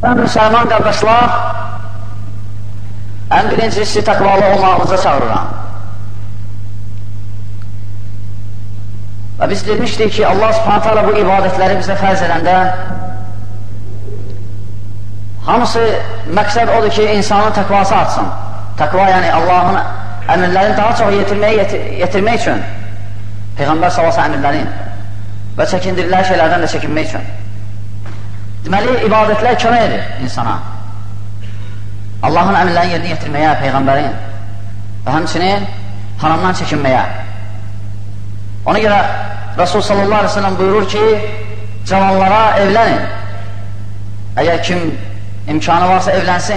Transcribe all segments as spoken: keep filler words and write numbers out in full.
Ən müsəlman qardaşlar, ən birincisi təqvalı olmağımıza çağırıram. Və biz demişdik ki, Allah Subhanahu taala bu ibadətləri bizə fərz edəndə hamısı məqsəd odur ki, insanın təqvası artsın. Təqva yəni Allahın əmrlərini daha çox yetirməyə yetir yetirmək üçün, Peyğəmbər sallallahu əleyhi və səlləm əmrlərini və çəkindirilən şeylərdən də çəkinmək üçün. Deməli, ibadətlər kömək edir insana. Allahın əmrlərini yerinə yetirməyə, Peyğəmbərin və həmçinin haramdan çəkinməyə. Ona görə Rasul sallallahu aleyhi ve sellem buyurur ki, cavanlara evlənin. Əgər kim imkanı varsa evlənsin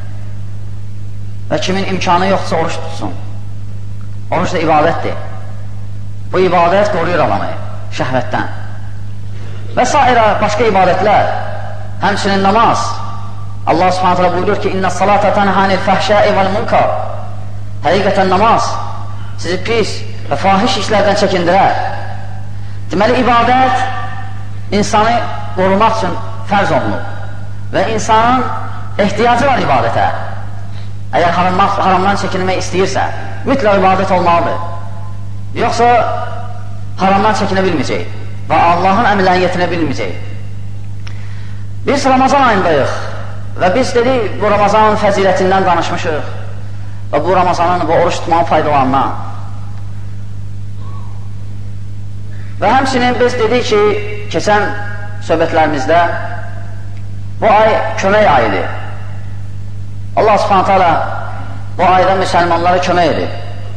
və kimin imkanı yoxsa oruç tutsun. Oruç da ibadətdir. Bu ibadət qoruyur alanı şəhvətdən. Və s. başqa ibadətlər, həmçinin namaz. Allah subhanahu teala buyurur ki, İnna salata tanhanil fəhşai vel munkar. Həqiqətən namaz sizi pis və fahiş işlərdən çəkindirər. Deməli, ibadət insanı qorumaq üçün fərz olunub və insanın ehtiyacı var ibadətə. Əgər haramdan çəkinmək istəyirsə, mütləq ibadət olmalıdır. Yoxsa haramdan çəkinə bilməyəcək və Allahın əmrlərini yetirə bilməyəcək. Biz Ramazan ayındayıq və biz dedik, bu Ramazanın fəzilətindən danışmışıq və bu Ramazanın, bu oruç tutmanın faydalarından. Və həmçinin biz dedik ki, keçən söhbətlərimizdə bu ay kömək ayıdır. Allah subhanahu taala bu ayda müsəlmanlara kömək edir.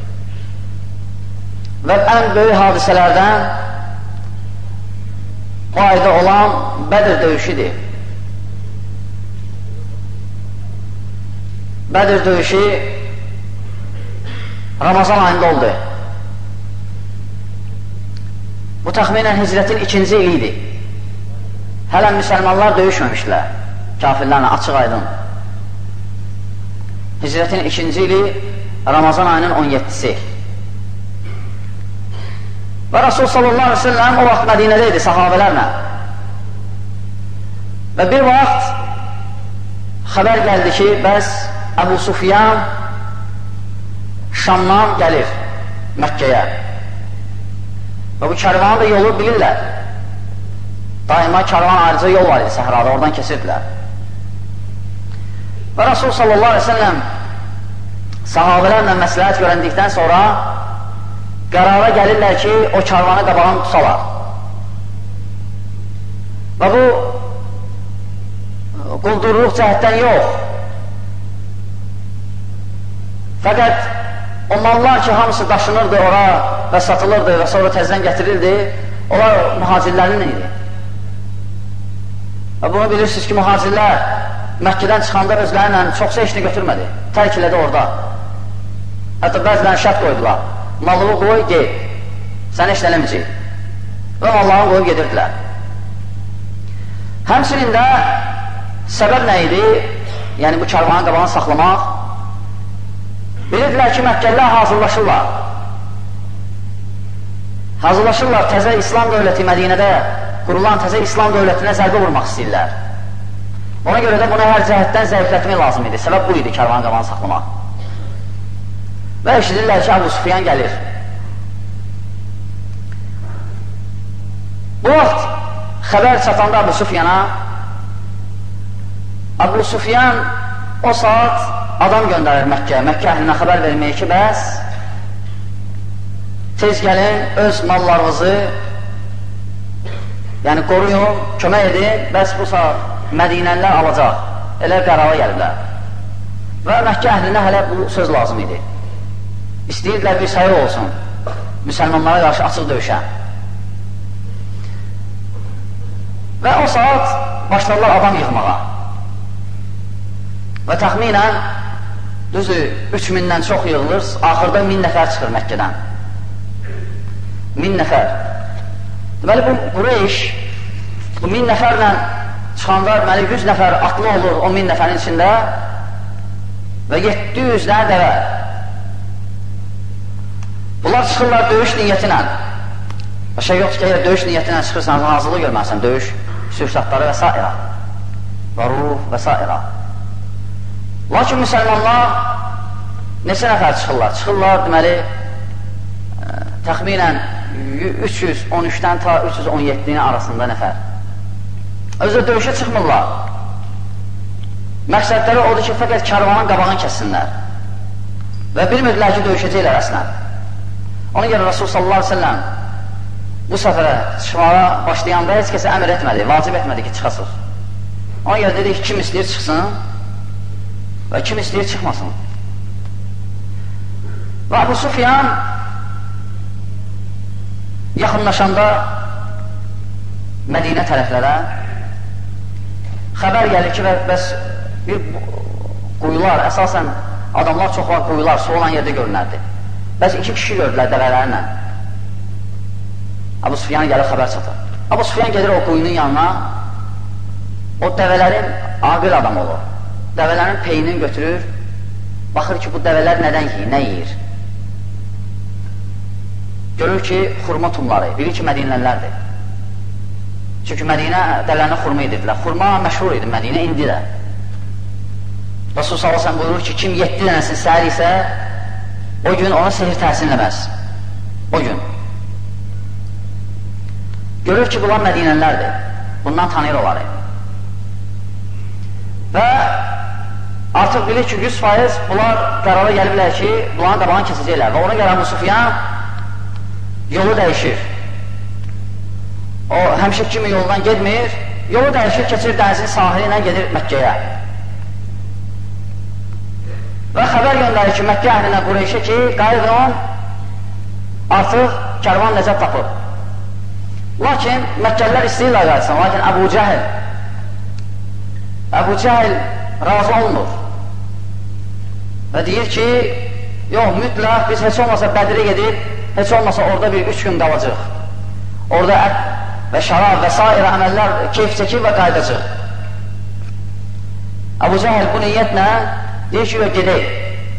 Və ən böyük hadisələrdən bu ayda olan Bədir döyüşüdür. Bədir döyüşü Ramazan ayında oldu. Bu təxminən hicrətin ikinci ilidir. Hələ müsəlmanlar döyüşməmişlər, kafirlərlə, açıq aydın. Hicrətin ikinci ili Ramazan ayının on yeddisi. Və Rasul sallallahu aleyhi ve sellem o vaxt Mədinədə idi sahabələrlə. Və bir vaxt xəbər gəldi ki, bəs Əbu Sufyan Şamdan gəlir Məkkəyə. Və bu kərvanın da yolu bilirlər. Daima kərvan ayrıca yol var idi səhrada, oradan kesirdilər. Və Rasul sallallahu aleyhi ve sellem sahabələrlə məsləhət görəndikdən sonra qərara gəlirlər ki, o kərvanı qabağını tusalar. Və bu quldurluq cəhətdən yox. Fəqət o mallar ki, hamısı daşınırdı ora və satılırdı və sonra təzdən gətirildi, onlar mühacirlərin idi. Və bunu bilirsiniz ki, mühacirlər Məkkədən çıxanda özlərinlə çoxsa işini götürmədi, tərk elədi orada. Hətta bəzilərini şərt qoydular, mallığı qoy, gey, səni işlə eləməyəcək. Və mallarını qoyub gedirdilər. Həmçinin də səbəb nə idi? Yəni bu kərvanın qabağını saxlamaq. Bilirdilər ki, Məkkəlilər hazırlaşırlar. Hazırlaşırlar, təzə İslam dövləti Mədinədə qurulan təzə İslam dövlətinə zərbə vurmaq istəyirlər. Ona görə də buna hər cəhətdən zəiflətmək lazım idi. Səbəb bu idi, kərvanın qabağını saxlamaq. Və eşidirlər ki, Əbu Sufyan gəlir. Bu vaxt xəbər çatanda Əbu Sufyana, Əbu Sufyan o saat adam göndərir Məkkəyə, Məkkə əhlinə xəbər verməyə ki, bəs tez gəlin, öz mallarınızı yəni qoruyun, kömək edin, bəs bu saat Mədinəlilər alacaq. Elə qərara gəlirlər. Və Məkkə əhlinə hələ bu söz lazım idi. İstəyirdilər bir sayı olsun, müsəlmanlara qarşı açıq döyüşə. Və o saat başlarlar adam yığmağa. Və təxminən düzü üç mindən çox yığılır, axırda min nəfər çıxır Məkkədən. Min nəfər. Deməli, bu Qureyş bu min nəfərlə çıxanda, deməli, yüz nəfər atlı olur o min nəfərin içində və yeddi yüz dənə dəvə. Bunlar çıxırlar döyüş niyyətinə. Başa yoxdur ki, əgər döyüş niyyətinə çıxırsan, hazırlıq görməlisən, döyüş, sürşatları və s. və ruh və s. Lakin müsəlmanlar neçə nəfər çıxırlar? Çıxırlar, deməli, ə, təxminən üç yüz on üçdən ta üç yüz on yeddinin arasında nəfər. Özü döyüşə çıxmırlar. Məqsədləri odur ki, fəqət kərvanın qabağını kəssinlər. Və bilmirdilər ki, döyüşəcəklər əslən. Ona görə Rasul sallallahu aleyhi ve sellem bu səfərə çıxmağa başlayanda heç kəsə əmr etmədi, vacib etmədi ki, çıxasın. Ona görə dedi ki, kim istəyir çıxsın və kim istəyir çıxmasın. Və Əbu Sufyan yaxınlaşanda Mədinə tərəflərə xəbər gəlir ki, bəs bir quyular, əsasən adamlar çox var quyular, su olan yerdə görünərdi. Bəs iki kişi gördülər dəvələrlə. Əbu Sufyan gəlir, xəbər çatır. Əbu Sufyan gedir o quyunun yanına, o dəvələrin aqil adam olur. Dəvələrin peynini götürür, baxır ki, bu dəvələr nədən yiyir, nə yiyir? Görür ki, xurma tumları, bilir ki, Mədinələrdir. Çünki Mədinə dəvələrinə xurma edirdilər. Xurma məşhur idi Mədinə, indi də. Rasul sallallahu aleyhi ve sellem buyurur ki, kim yeddi dənəsin səhər isə, o gün ona sehir təhsinləməz. O gün. Görür ki, bunlar Mədinələrdir. Bundan tanıyır onları. Və artıq bilir ki, yüz faiz bunlar qərara gəliblər ki, bunların qabağını kesəcəklər. Və ona görə Əbu Sufyan yolu dəyişir. O, həmişə kimi yoldan gedmir, yolu dəyişir, keçir dənizin sahili ilə gedir Məkkəyə. Və xəbər göndərir ki, Məkkə əhlinə, Qureyşə ki, qayıdın, artıq kərvan nəcət tapıb. Lakin Məkkəlilər istəyirlər qayıtsın, lakin Əbu Cəhil Əbu Cəhil razı olunur və deyir ki, yox, mütləq biz heç olmasa Bədirə gedib, heç olmasa orada bir üç gün qalacaq. Orada ət və şərab və s. əməllər keyf çəkir və qaydacaq. Əbu Cəhil bu niyyətlə deyir ki, gedək.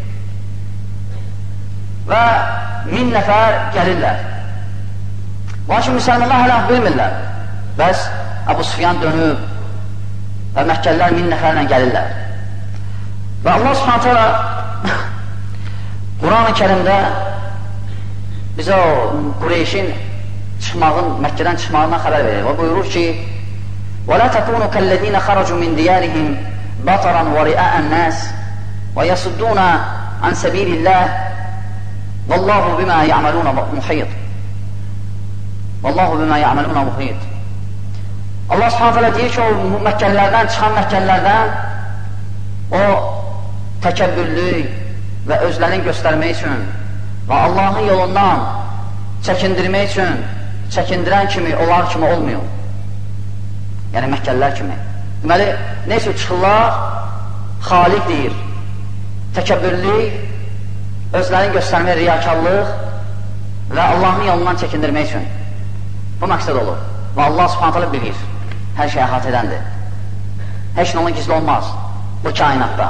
Və min nəfər gəlirlər. Lakin müsəlmanlar hələ bilmirlər. Bəs Əbu Sufyan dönüb və Məkkəlilər min nəfərlə gəlirlər. Və Allah subhanət hələ Quran-ı Kərimdə bizə o Qureyşin çıxmağın, Məkkədən çıxmağından xəbər verir. O buyurur ki, وَلَا تَكُونُ كَالَّذِينَ خَرَجُوا مِنْ دِيَارِهِمْ بَطَرًا وَرِئَاءَ النَّاسِ وَيَصُدُّونَ عَنْ سَبِيلِ اللَّهِ وَاللَّهُ بِمَا يَعْمَلُونَ مُحِيطٌ وَاللَّهُ بِمَا يَعْمَلُونَ مُحِيطٌ Allah subhanətələ deyir ki, o Məkkəlilərdən, çıxan Məkkəlilərdən o təkəbbürlük və özlərini göstərmək üçün və Allahın yolundan çəkindirmək üçün çəkindirən kimi, onlar kimi olmuyor. Yəni Məkkəlilər kimi. Deməli, neysə çıxırlar, xaliq deyir, təkəbbürlük, özlərini göstərmək, riyakarlıq və Allahın yolundan çəkindirmək üçün. Bu məqsəd olur. Və Allah subhanətələ bilir, hər şey əhat edəndir. Heç nə onun gizli olmaz bu kainatda.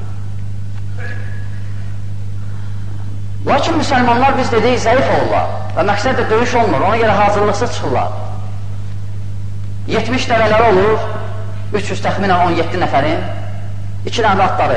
Lakin müsəlmanlar biz dedik, zəif olurlar və məqsəd də döyüş olmur, ona görə hazırlıqsız çıxırlar. yetmiş dəvələri olur, üç yüz təxminən on yeddi nəfərin, iki dənə atları.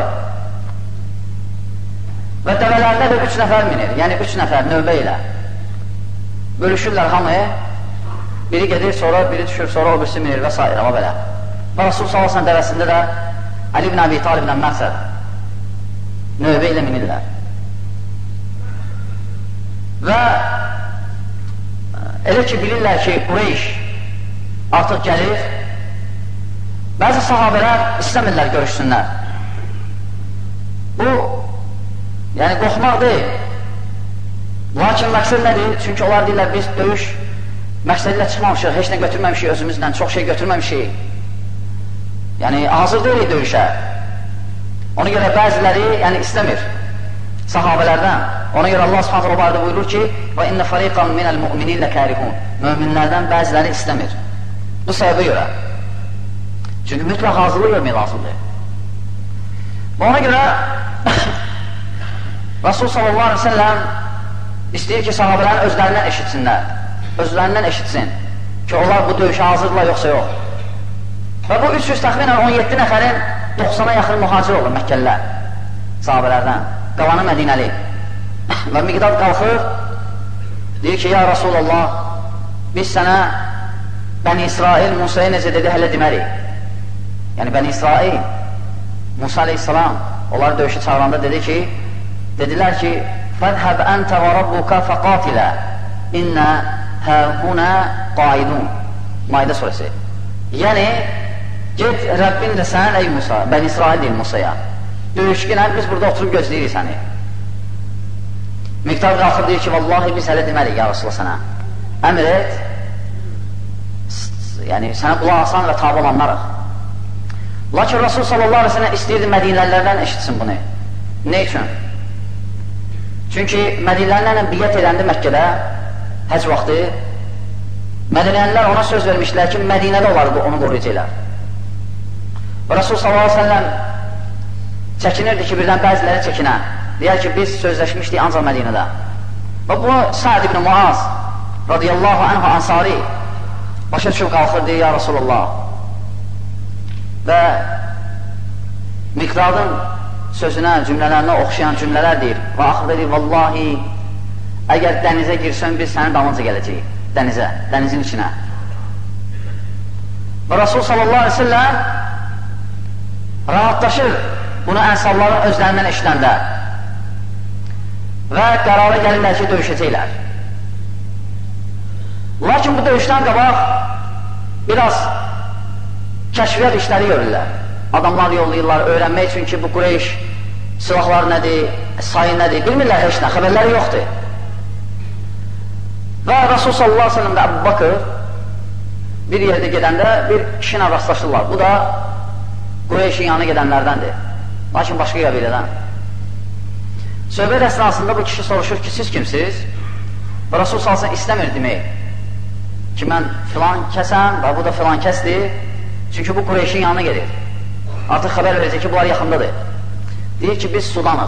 Və dəvələrdə də üç nəfər minir, yəni üç nəfər növbə ilə. Bölüşürlər hamı, biri gedir, sonra biri düşür, sonra o birisi minir və s. Ama belə. Və Rasul sallallahu aleyhi ve sellem dəvəsində də Ali ibn Abi Talib ibn Məqsəd növbə ilə minirlər. Və elə ki, bilirlər ki, Qureyş artıq gəlir, bəzi sahabələr istəmirlər görüşsünlər. Bu, yəni qorxmaq deyil. Lakin məqsəd nədir? Çünki onlar deyirlər, biz döyüş məqsədilə çıxmamışıq, heç nə götürməmişik özümüzdən, çox şey götürməmişik. Yəni, hazır deyilik döyüşə. Ona görə bəziləri yəni, istəmir sahabələrdən. Ona görə Allah subhanətə o barədə buyurur ki, وَاِنَّ فَرِيقًا مِنَ الْمُؤْمِنِينَ لَكَارِهُونَ Möminlərdən bəziləri istəmir. Bu səbəbə görə. Çünki mütləq hazırlıq görmək lazımdır. Ona görə Rasul sallallahu aleyhi ve sellem istəyir ki, sahabələrin özlərindən eşitsinlər. Özlərindən eşitsin ki, onlar bu döyüşə hazırdılar, yoxsa yox. Və bu üç yüz təxminən on yeddi nəfərin doxsana yaxın mühacir olur Məkkəlilər, sahabələrdən, qalanı Mədinəli. Və Miqdad qalxır, deyir ki, ya Rasulallah, biz sənə Bəni İsrail Musa'ya necə dedi, hələ demərik. Yəni, Bəni İsrail, Musa aleyhissalam, onları döyüşü çağıranda dedi ki, dedilər ki, فَذْهَبْ أَنْتَ وَرَبُّكَ فَقَاتِلَا إِنَّا هَهُنَا قَائِدُونَ Maide suresi. Yəni, get Rəbbin də sən, ey Musa, Bəni İsrail deyil Musa'ya. Döyüşkünən, biz burada oturub gözləyirik səni. Miqdad qalxır deyir ki, vallahi biz hələ deməliyik ya Rasulullah sənə. Əmr et, yəni sənə qulaq asan və tabi olanlarıq. Lakin Rasul sallallahu aleyhi ve sellem istəyirdi Mədinələrdən eşitsin bunu. Ne üçün? Çünki Mədinələrlə biyyət edəndi Məkkədə, həc vaxtı, Mədinəlilər ona söz vermişlər ki, Mədinədə olardı, onu qoruyacaqlar. Rasul sallallahu aleyhi ve sellem çəkinirdi ki, birdən bəziləri çəkinə. Deyər ki, biz sözləşmişdik ancaq Mədinədə. Və bu Sa'd ibn Muaz radiyallahu anhu ansari başa düşüb qalxır deyir, ya Rasulullah. Və Miqdadın sözünə, cümlələrinə oxşayan cümlələr deyir. Və axırda deyir, vallahi, əgər dənizə girsən, biz sənin dalınca gələcəyik. Dənizə, dənizin içinə. Və Rasul sallallahu aleyhi ve sellem rahatlaşır bunu ənsarların özlərindən eşidəndə və qərara gəlirlər ki, döyüşəcəklər. Lakin bu döyüşdən qabaq biraz kəşfiyyat işləri görürlər. Adamlar yollayırlar, öyrənmək üçün ki, bu Qureyş silahlar nədir, sayı nədir, bilmirlər heç nə, xəbərləri yoxdur. Və Rasul sallallahu aleyhi ve sellem də Əbu Bakır bir yerdə gedəndə bir kişinə rastlaşırlar. Bu da Qureyşin yanına gedənlərdəndir. Lakin başqa qəbilədən. Söhbət əsnasında bu kişi soruşur ki, siz kimsiz? Və Rasul sallallahu aleyhi ve sellem istəmir demək ki, mən filan kəsəm və bu da filan kəsdir. Çünki bu Qureyşin yanına gedir. Artıq xəbər verəcək ki, bunlar yaxındadır. Deyir ki, biz Sudanıq.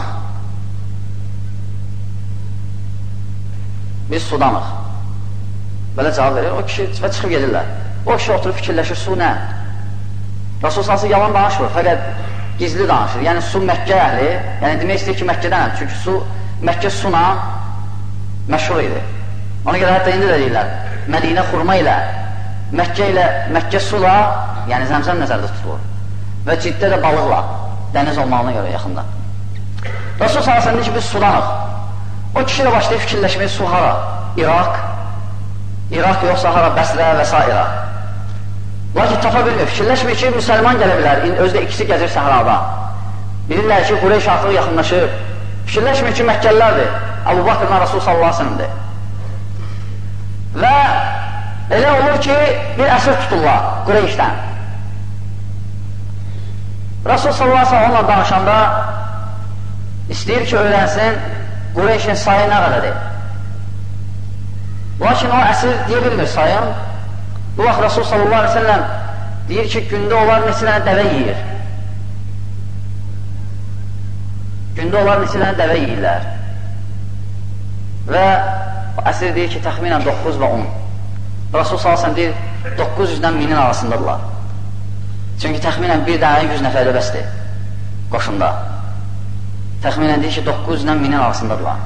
Biz Sudanıq. Belə cavab verir, o kişi və çıxıb gedirlər. O kişi oturub fikirləşir, su nə? Rasul sallallahu yalan danışmır, fəqət gizli danışır. Yəni, su Məkkə əhli, yəni demək istəyir ki, Məkkədənəm. Çünki su, Məkkə suna məşhur idi. Ona görə hətta indi də deyirlər, Mədinə xurma ilə, Məkkə ilə, Məkkə sula, yəni zəmzəm nəzərdə tutulur. Və ciddə də balıqla, dəniz olmağına görə yaxında. Rasul sallallahu deyir ki, biz Sudanıq. O kişi də başlayıb fikirləşmək, su hara? İraq, İraq yoxsa hara, Bəsrə və s. Lakin tapa bilmir, fikirləşmir ki, müsəlman gələ bilər, özdə ikisi gəzir səhrada. Bilirlər ki, Qureyş artıq yaxınlaşır. Fikirləşmir ki, Məkkəlilərdir, Əbu Bakırla Rasul sallallahu aleyhi ve sellem'dir. Və elə olur ki, bir əsir tuturlar Qureyşdən. Rasul sallallahu aleyhi ve sellem onunla danışanda istəyir ki, öyrənsin Qureyşin sayı nə qədədir. Lakin o əsir deyə bilmir sayın. Bu vaxt Rasul sallallahu aleyhi ve sellem deyir ki, gündə onlar neçə dənə dəvə yiyir. Gündə onlar neçə dənə dəvə yiyirlər. Və əsir deyir ki, təxminən doqquz və on. Rasul sallallahu aleyhi ve sellem deyir, doqquz yüzdən minin arasındadırlar. Çünki təxminən bir dənə yüz nəfərdə bəsdir qoşunda. Təxminən deyir ki, doqquz yüzdən minin arasındadırlar.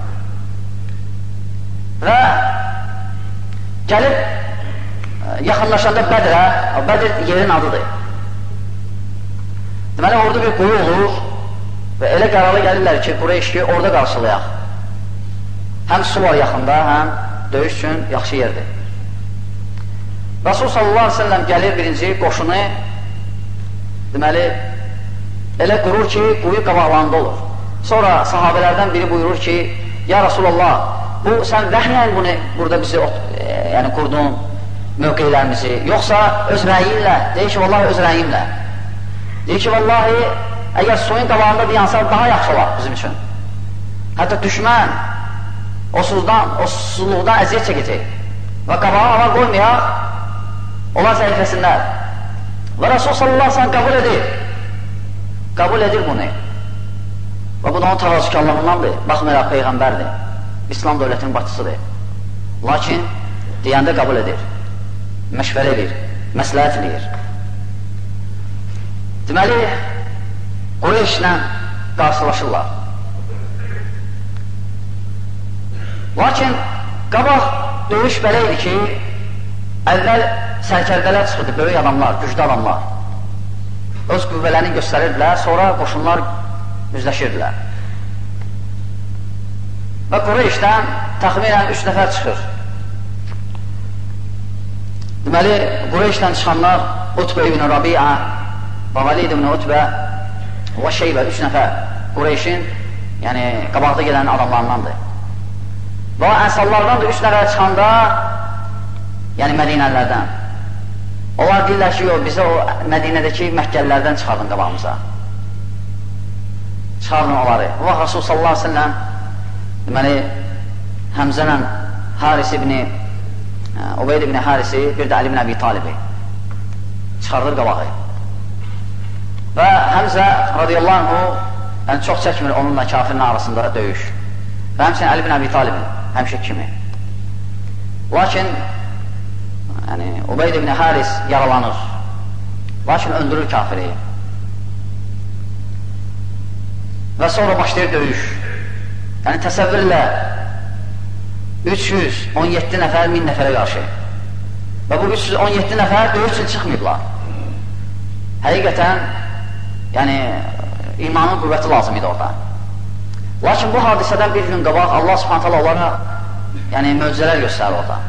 Və gəlib yaxınlaşanda Bədrə, Bədr yerin adıdır. Deməli, orada bir quyu olur və elə qərara gəlirlər ki, Qureyş ki, orada qarşılayaq. Həm su var yaxında, həm döyüş üçün yaxşı yerdir. Rasul sallallahu aleyhi ve sellem gəlir birinci qoşunu, deməli, elə qurur ki, quyu qabaqlarında olur. Sonra sahabələrdən biri buyurur ki, ya Rasulallah, bu sən vəhmən bunu burada bizi e, yəni qurdun mövqeylərimizi, yoxsa öz rəyinlə, deyir ki, vallahi öz rəyimlə. Deyir ki, vallahi, əgər suyun qabağında deyansa daha yaxşı olar bizim üçün. Hətta düşmən o susuzluqdan, o susuzluqdan əziyyət çəkəcək və qabağa ala qoymayaq, onlar zəifləsinlər. Və Rasul sallallahu aleyhi ve sellem qəbul edir. Qəbul edir bunu. Və bu da onun təvazükarlarındandır. Baxmayaraq Peyğəmbərdir. İslam dövlətinin başçısıdır. Lakin deyəndə qəbul edir. Məşvərə edir. Məsləhət edir. Deməli, Qureyşlə qarşılaşırlar. Lakin, qabaq döyüş belə idi ki, əvvəl sərkərdələr çıxırdı, böyük adamlar, güclü adamlar. Öz qüvvələrini göstərirdilər, sonra qoşunlar üzləşirdilər. Və Qureyşdən təxminən üç nəfər çıxır. Deməli, Qureyşdən çıxanlar Utbə ibn Rabi'a, Valid ibn Utbə və Şeybə, üç nəfər Qureyşin, yəni qabaqda gələn adamlarındandır. Və Ənsallardan da üç nəfər çıxanda, yəni Mədinələrdən. Onlar deyirlər ki, yox, bizə o Mədinədəki Məkkəlilərdən çıxardın qabağımıza. Çıxardın onları. Və Rasul sallallahu aleyhi ve sellem deməli, Həmzənlə Haris ibn Ubeyd ibn Harisi, bir də Ali ibn Əbi Talibi çıxardır qabağı. Və Həmzə radiyallahu anh, yəni çox çəkmir onunla kafirin arasında döyüş. Və həmçinin Ali ibn Əbi Talibin, həmişə kimi. Lakin, yəni, Ubeyd ibn Haris yaralanır. Lakin öldürür kafiri. Və sonra başlayır döyüş. Yəni, təsəvvürlə üç yüz on yeddi nəfər min nəfərə qarşı. Və bu üç yüz on yeddi nəfər döyüş üçün çıxmayıblar. Həqiqətən, yəni, imanın qüvvəti lazım idi orada. Lakin bu hadisədən bir gün qabaq Allah subhanət hala onlara yəni, möcüzələr göstərir orada.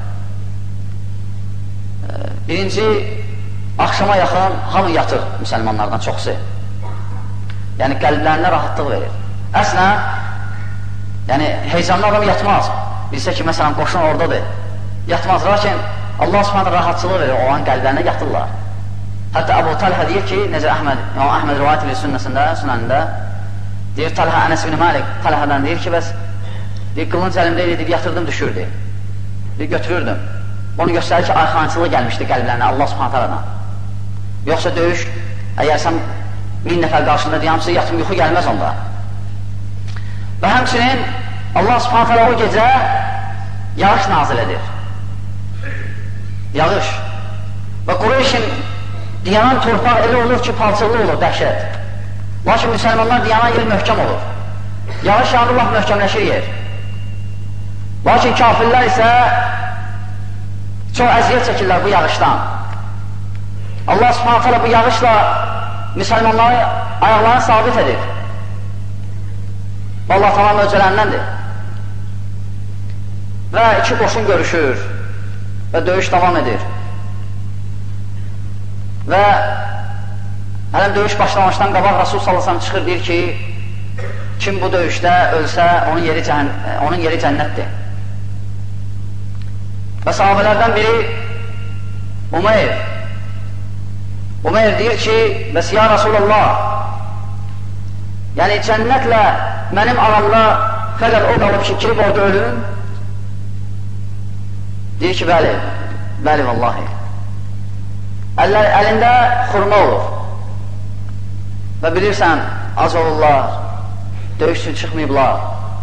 Birinci, axşama yaxın hamı yatır müsəlmanlardan çoxsu. Yəni, qəlblərinə rahatlıq verir. Əslən, yəni, heyecanlı adam yatmaz. Bilsə ki, məsələn, qoşun oradadır. Yatmaz, lakin Allah subhanət rahatçılığı verir, o an qəlblərinə yatırlar. Hətta Əbu Talhə deyir ki, necə Əhməd, yəni Əhməd rivayət edir sünnəsində, sünənində, deyir Talhə Ənəs ibn Malik, Talhədən deyir ki, bəs, deyir, qılınc əlimdə idi, yatırdım, düşürdü. Deyir, götürürdüm. Onu göstərir ki, arxançılığı gəlmişdi qəlblərinə, Allah subhanət hələdən. Yoxsa döyüş, əgər sən min nəfər qarşında deyəmsə, yatım yuxu gəlməz onda. Və həmçinin Allah subhanət hələ o gecə yağış nazil edir. Yağış. Və Qureyşin diyanan torpaq elə olur ki, palçıqlı olur, dəhşət. Lakin müsəlmanlar diyanan yer möhkəm olur. Yağış yağır, Allah möhkəmləşir yer. Lakin kafirlər isə çox əziyyət çəkirlər bu yağışdan. Allah subhanət hələ bu yağışla müsəlmanları ayaqlarını sabit edir. Allah tamam möcüzələndəndir. Və iki qoşun görüşür və döyüş davam edir. Və hələm döyüş başlamışdan qabaq Rasul sallallahu əleyhi və səlləm çıxır, deyir ki, kim bu döyüşdə ölsə, onun yeri, cəhən, onun yeri cənnətdir. Və sahabələrdən biri Umeyr. Umeyr deyir ki, bəs ya Rasulallah, yəni cənnətlə mənim aramda fəqət o qalıb ki, kirib orada ölüm. Deyir ki, bəli, bəli vallahi. Əllər, əlində xurma olur. Və bilirsən, az olurlar, döyüş üçün çıxmayıblar.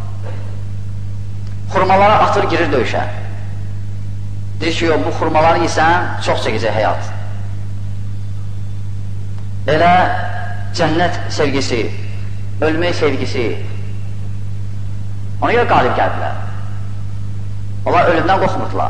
Xurmalara atır, girir döyüşə. Deyir ki, yox, bu xurmaları yesən, çox çəkəcək həyat. Elə cənnət sevgisi, ölmək sevgisi, ona görə qalib gəldilər. Onlar ölümdən qorxmurdular.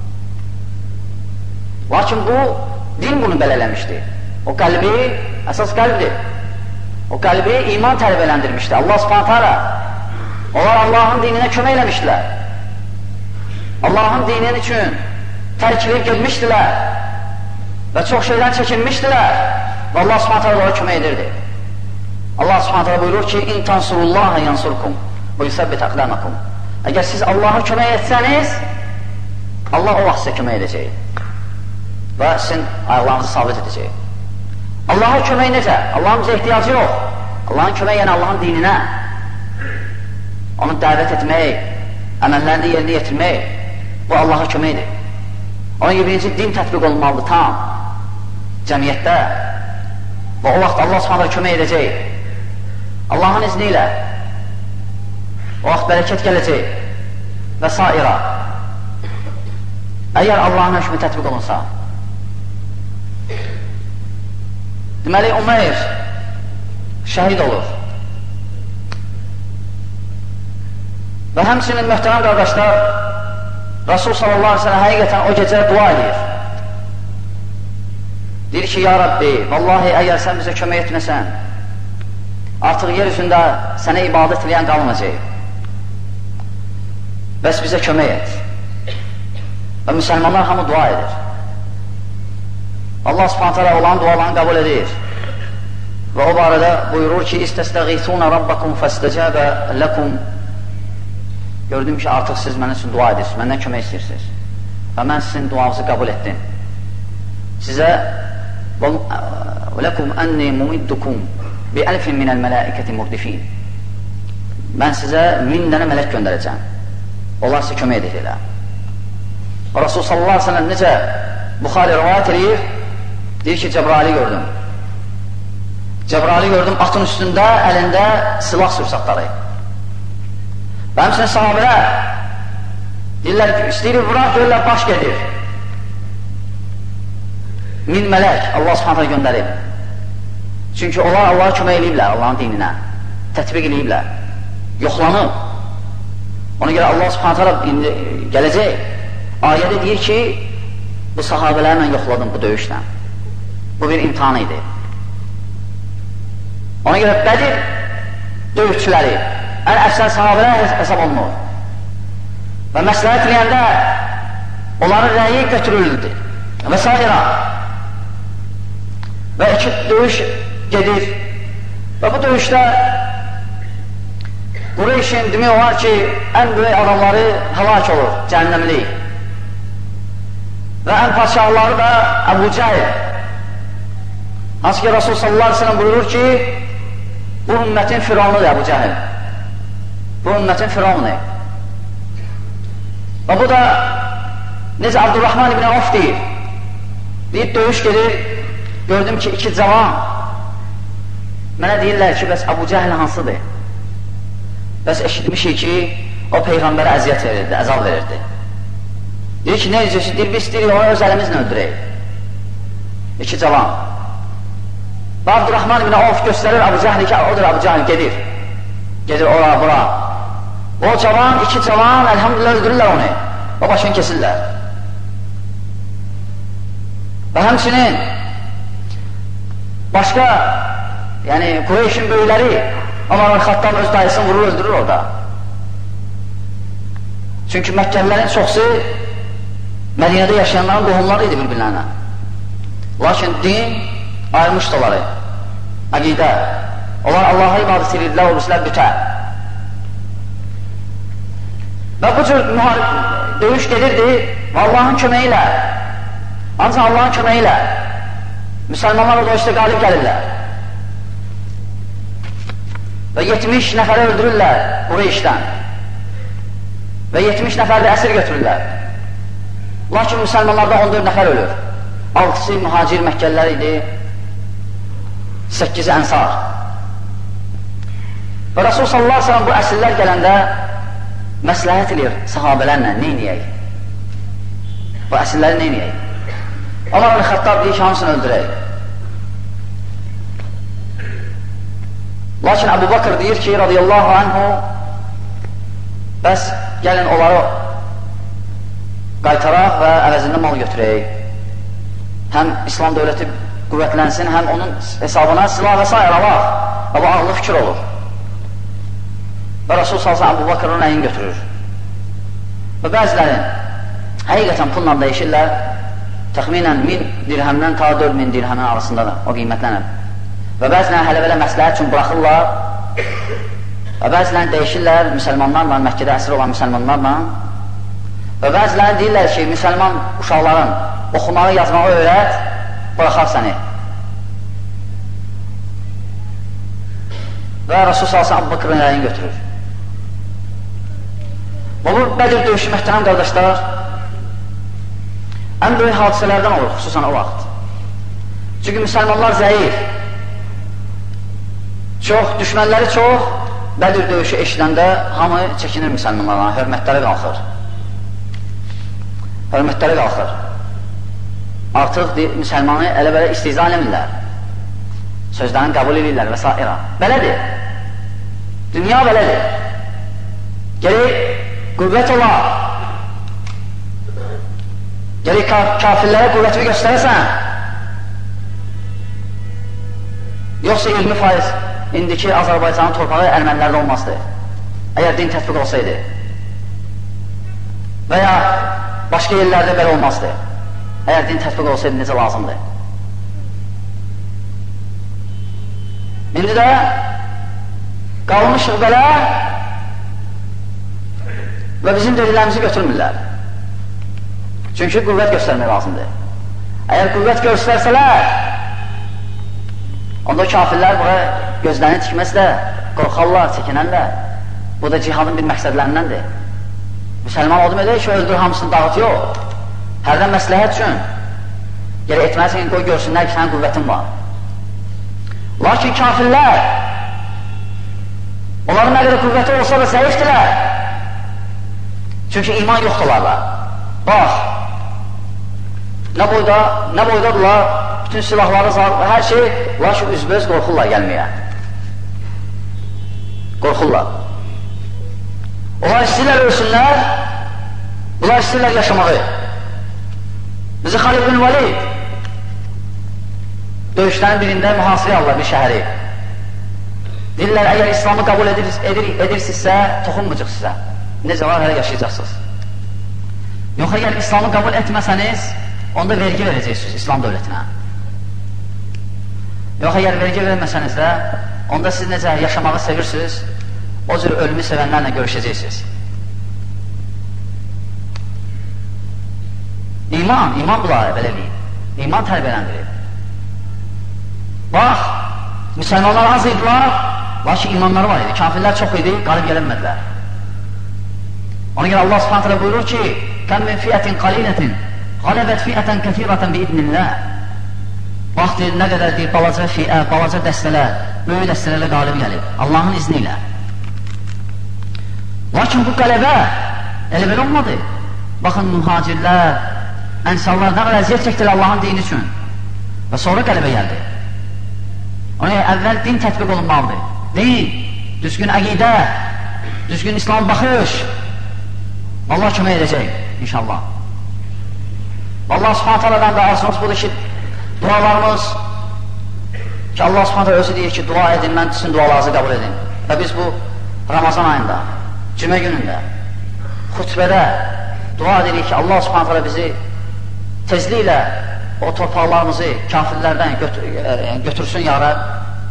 Lakin bu, din bunu belələmişdi. O qəlbi, əsas qəlbdir. O qəlbi iman tərbiyələndirmişdi. Allah subhanət hələ, onlar Allahın dininə kömək eləmişdilər. Allahın dinin üçün tərkilib gelmişdilər və çox şeydən çəkinmişdilər və Allah subhanət hələ onlara kömək edirdi. Allah subhanət hələ buyurur ki, İn tansurullaha yansurkum və yusabbit aqdamakum. Əgər siz Allaha kömək etsəniz, Allah o vaxt sizə kömək edəcək və sizin ayaqlarınızı sabit edəcək. Allaha kömək necə? Allahın bizə ehtiyacı yox. Allahın kömək yəni Allahın dininə, onu dəvət etmək, əməllərini yerinə yetirmək, bu Allaha köməkdir. Onun gibi birinci din tətbiq olunmalıdır tam cəmiyyətdə və o vaxt Allah subhanətə kömək edəcək. Allahın izni ilə o vaxt bərəkət gələcək və sairə. Əgər Allahın hökmü tətbiq olunsa. Deməli, Umeyr şəhid olur. Və həmçinin möhtərəm qardaşlar, Rasul sallallahu aleyhi ve sellem həqiqətən o gecə dua edir. Deyir ki, ya Rabbi, vallahi əgər sən bizə kömək etməsən, artıq yer üzündə sənə ibadət edən qalmayacaq. Bəs bizə kömək et. Və müsəlmanlar hamı dua edir. Allah subhanət hələ olan dualarını qəbul edir. Və o barədə buyurur ki, İstəstəğithunə Rabbakum fəstəcəbə ləkum. Gördüm ki, artıq siz mənim üçün dua edirsiniz, məndən kömək istəyirsiniz. Və mən sizin duanızı qəbul etdim. Sizə وَلَكُمْ أَنِّي مُمِدُّكُمْ بِأَلْفٍ مِنَ الْمَلَائِكَةِ مُرْدِفِينَ. Mən sizə min dənə mələk göndərəcəm. Onlar sizə kömək edəcəklər. Rasul sallallahu aleyhi ve sellem necə Buxari rivayət edir, deyir ki, Cəbraili gördüm. Cəbraili gördüm, atın üstündə, əlində silah sursatları. Və həmçinin sahabələr deyirlər ki, istəyirik vuraq, görürlər, baş gedir. Min mələk Allah subhanətə göndərib. Çünki onlar Allah'a kömək eləyiblər, Allahın dininə. Tətbiq eləyiblər. Yoxlanıb. Ona görə Allah subhanətə gələcək. Ayədə deyir ki, bu sahabələrlə yoxladım bu döyüşlə. Bu bir imtihan idi. Ona görə Bədir döyüşçüləri ən əfsər sahabələr hesab olunur. Və məsləhət eləyəndə onların rəyi götürüldü. Və s. Və iki döyüş gedir. Və bu döyüşdə Qureyşin demək olar ki, ən böyük adamları həlak olur, cəhənnəmlik. Və ən padşahları da Əbu Cəhil. Hansı ki, Rasul sallallahu aleyhi ve sellem buyurur ki, bu ümmətin firavnudur Əbu Cəhil. Bu ümmətin firavnudur. Və bu da necə Abdurrahman ibn Avf deyir. Deyib döyüş gedir, gördüm ki, iki cavan mənə deyirlər ki, bəs Əbu Cəhil hansıdır? Bəs eşitmişik ki, o Peyğəmbərə əziyyət verirdi, əzab verirdi. Deyir ki, nə edəcəksin? Deyir, biz deyirik, onu öz əlimizlə öldürək. İki cavan. Və Abdurrahman ibn Avf göstərir Əbu Cəhli ki, odur Əbu Cəhil, gedir. Gedir ora, bura. O cavan, iki cavan, əlhamdülillah öldürürlər onu. O başını kesirlər. Və həmçinin başqa, yəni Qureyşin böyükləri Ömər Xattab öz dayısını vurur, öldürür orada. Çünki Məkkəlilərin çoxsu Mədinədə yaşayanların qohumları idi bir-birlərinə. Lakin din ayırmışdı onları. Əqidə. Onlar Allah'a ibadət edirdilər, olmuşlar bütə. Və bu cür döyüş gedirdi və Allahın köməyi ilə, ancaq Allahın köməyi ilə müsəlmanlar o döyüşdə qalib gəlirlər. Və yetmiş nəfəri öldürürlər Qureyşdən. Və yetmiş nəfər də əsir götürürlər. Lakin müsəlmanlarda on dörd nəfər ölür. altısı mühacir Məkkəlilər idi, səkkizi ənsar. Və Rasul sallallahu aleyhi ve sellem bu əsirlər gələndə məsləhət edir sahabələrlə, neyniyək? Bu əsirləri neyniyək? Ömər ibn Xattab deyir ki, hamısını öldürək. Lakin Əbu Bakır deyir ki, radiyallahu anhu, bəs gəlin onları qaytaraq və əvəzində mal götürək. Həm İslam dövləti qüvvətlənsin, həm onun hesabına silah və s. alaq. Və bu ağlı fikir olur. Və Rasul salsa Əbu Bakırın əyin götürür. Və bəzilərin həqiqətən pulla dəyişirlər, təxminən min dirhəmdən ta dörd min dirhəmin arasındadır, o qiymətlərlə. Və bəzilən hələ belə məsləhət üçün buraxırlar və bəzilən dəyişirlər müsəlmanlarla, Məkkədə əsir olan müsəlmanlarla və bəzilən deyirlər ki, müsəlman uşaqların oxumağı, yazmağı öyrət, buraxar səni. Və Rasul sallallahu Əbu Bakırın rəyini götürür. Və bu Bədir döyüşü möhtərəm qardaşlar ən böyük hadisələrdən olur, xüsusən o vaxt. Çünki müsəlmanlar zəif, çox, düşmənləri çox, Bədir döyüşü eşidəndə hamı çəkinir müsəlmanlarına, hörmətləri qalxır. Hörmətləri qalxır. Artıq müsəlmanı elə belə istihza eləmirlər. Sözlərini qəbul edirlər və s. Belədir. Dünya belədir. Gerək qüvvət ola. Gerək kafirlərə qüvvətini göstərəsən. Yoxsa iyirmi faiz indiki Azərbaycanın torpağı ermənilərdə olmazdı. Əgər din tətbiq olsaydı. Və ya başqa yerlərdə belə olmazdı. Əgər din tətbiq olsaydı necə lazımdır. İndi də qalmışıq belə və bizim dediklərimizi götürmürlər. Çünki qüvvət göstərmək lazımdır. Əgər qüvvət göstərsələr, onda kafirlər bura gözlərini tikməzlər, qorxarlar, çəkinərlər. Bu da cihadın bir məqsədlərindəndir. Müsəlman odum edək ki, öldür hamısını dağıt, yox. Hərdən məsləhət üçün gələ etməlisin, qoy görsünlər ki, sənin qüvvətin var. Lakin kafirlər, onların nə qədər qüvvəti olsa da zəifdirlər. Çünki iman yoxdurlarlar. Bax, nə boyda, nə boydadırlar, bütün silahları, hər şey, lakin üzbəüz qorxurlar gəlməyə. Qorxurlar. Onlar istəyirlər ölsünlər, bunlar istəyirlər yaşamağı. Bizi Xalid bin Valid döyüşlərin birində mühasirə alırlar bir şəhəri. Deyirlər, əgər İslamı qəbul edir, edir, edirsinizsə, toxunmayacaq sizə. Necə var, hələ yaşayacaqsınız. Yox, əgər İslamı qəbul etməsəniz, onda vergi verəcəksiniz İslam dövlətinə. Yox, əgər vergi verməsəniz də, onda siz necə yaşamağı sevirsiniz, o cür ölümü sevənlərlə görüşəcəksiniz. İman, iman bunlar belə deyil. İman tərbiyələndirir. Bax, müsəlmanlar az idilər, lakin imanları var idi. Kafirlər çox idi, qalib gələnmədilər. Ona görə Allah subhanət hələ buyurur ki, Kəm min fiyyətin qalilətin, qalibət fiyyətən kəthirətən bi-idnillah. Bax, deyir, nə qədər deyir, balaca fiyə, balaca dəstələr, böyük dəstələrlə qalib gəlib, Allahın izni ilə. Lakin bu qələbə elə belə olmadı. Baxın, mühacirlər, ənsarlar nə qədər əziyyət çəkdilər Allahın dini üçün və sonra qələbə gəldi. Ona əvvəl din tətbiq olunmalıdır. Din, düzgün əqidə, düzgün İslam baxış. Allah kömək edəcək, inşallah. Allah subhanət hələdən də arzumuz budur ki, dualarımız ki, Allah subhanət hələ özü deyir ki, dua edin, mən sizin dualarınızı qəbul edin. Və biz bu Ramazan ayında, cümə günündə, xütbədə dua edirik ki, Allah subhanət hələ bizi tezliklə o torpaqlarımızı kafirlərdən götür, götürsün ya Rəbb.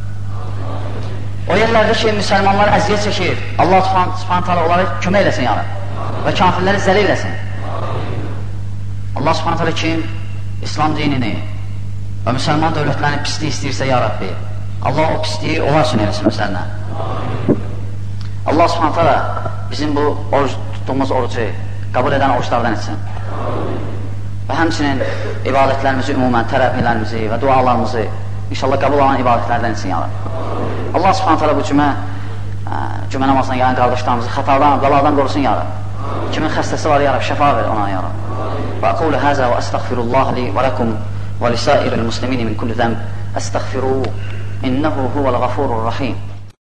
O yerlərdə ki, müsəlmanlar əziyyət çəkir, Allah subhanət hələ onları kömək eləsin ya Rəbb və kafirləri zəli eləsin. Allah subhanət hələ kim İslam dinini və müsəlman dövlətlərini pisliyi istəyirsə ya Rəbbi, Allah o pisliyi onlar üçün eləsin özlərinə. Allah subhanət hələ bizim bu oruç tutduğumuz orucu qəbul edən oruçlardan etsin. Və həmçinin ibadətlərimizi, ümumən tərəfilərimizi və dualarımızı inşallah qəbul olan ibadətlərdən etsin ya Rəbbi. Allah subhanət hələ bu cümə, cümə namazına gələn qardaşlarımızı xətadan, bəladan qorusun ya Rəbbi. Kimin xəstəsi var ya Rəbbi, şəfa ver ona ya Rəbbi. Və aqulu həzə və əstəğfirullah li və ləkum və lisairil muslimini min kulli zəmb əstəğfiruhu innəhu huvəl-ğafurur-rahim.